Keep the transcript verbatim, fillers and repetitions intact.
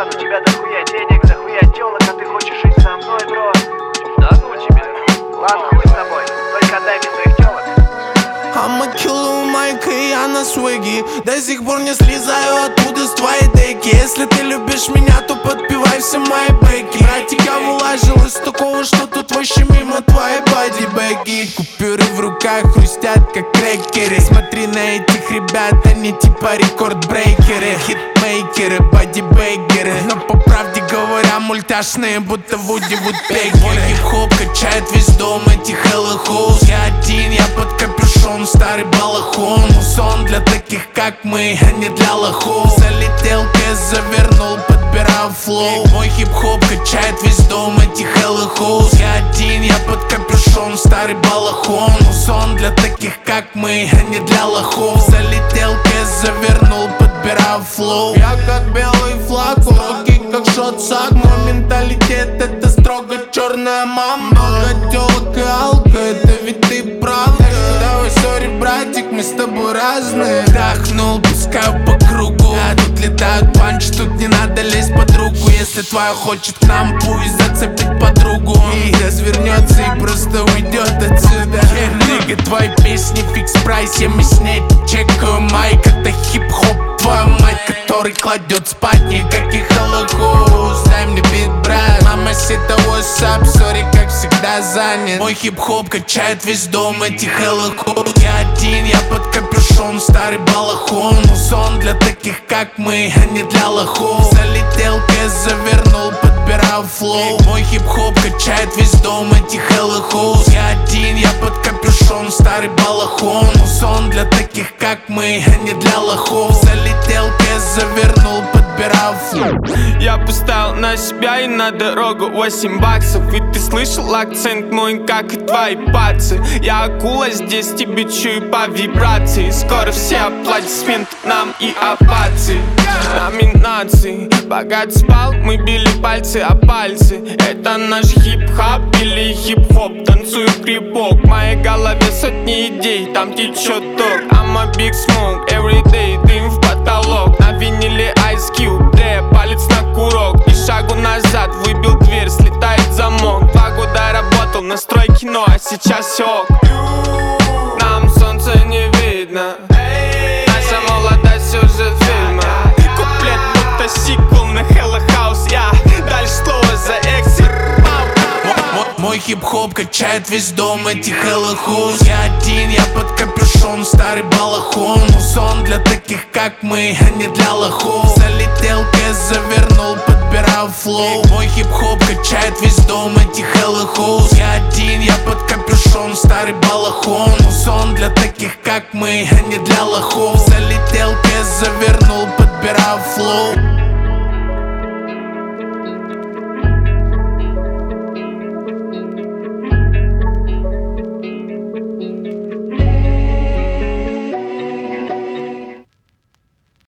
брат, у тебя дохуя денег, дохуя тёлок, а ты хочешь жить со мной, бро? Да ну тебе. Ладно, хуй с тобой, только отдай мне своих тёлок. I'ma kill у Майка, и я на свеге. До сих пор не слезаю оттуда с твоей деки. Если ты любишь меня, то подпевай все мои бэки. Братик, я вылажил из такого, что тут вообще мимо твоей бодибэги. Купюры в руках хрустят, как крекеры. Смотри на этих ребят, они типа рекорд-брейкеры, хитмейкеры, бодибейкеры. Но по правде говоря, мультяшные, будто Вуди Вудпекеры. Мой хип-хоп качает весь дом этих Hello Hoes. Я один, я под капюшон, старый балахон. Мусон для таких, как мы, а не для лохов. Залетел кэс, завернул, подбирал флоу. Мой хип-хоп качает весь дом этих Hello Hoes. Я один, я под капюшон, старый балахон. Мусон для таких, как мы, а не для лохов. Залетел кэс, завернул, подбирал флоу. Я как белый флаг, уроки как шот-сак. Мой менталитет это строго черная мама. Много тёлок и алка, это ведь ты прав. Давай, сори, братик, мы с тобой разные. Вдохнул, пускаю по кругу, а тут летают панчи, тут не надо лезть под руку. Если твоя хочет к нам, пусть зацепит подругу. И развернется и просто уйдет отсюда. Нига, твои песни фикс прайс, я мяснее чекаю майк. Это хип-хоп, твоя мать, который кладет спать никаких аллахус. Дай мне бит, брат, мама сита, what's up, сори, как всегда занят. Мой хип-хоп качает весь дом этих аллахус. Я один, я под капюшон, старый балахон. Мусон для таких, как мы, а не для лохов. Залетел кэс, завернул, подбирал флоу. Мой хип-хоп качает весь дом этих аллахус. Я один, я под капюшон, старый балахон. Мусон для таких, как мы, а не для лохов. Залетел кэс, завернул, подбирал флоу. Я поставил на себя и на дорогу восемь баксов. И ты слышал акцент мой, как и твои пальцы. Я акула, здесь тебе чую по вибрации. Скоро все аплодисменты нам и овации. Номинации, богат спал, мы били пальцы о пальцы. Это наш хип-хоп или хип-хоп, танцую крипок. В моей голове сотни идей, там течет ток. I'm a big smoke, everyday, дым в потолок. На виниле Ice Cube, бля, палец на курок. И шагу назад, выбил дверь, слетает замок. Два года работал на стройке, но а сейчас все ок. Нам солнце не видно, наша молодость сюжет фильма. Куплет будто сиквел на Hello House. Я дальше слово за эксит. Мой хип-хоп качает весь дом этих Hello Hoes. Я один, я под капюшон, старый балахон. Мусон для таких, как мы, а не для лохов. Залетел кэс, завернул, подбирал флоу. Мой хип-хоп качает весь дом этих Hello Hoes. Я один, я под капюшон, старый балахон. Мусон для таких, как мы, а не для лохов. Залетел кэс, завернул, подбирал флоу.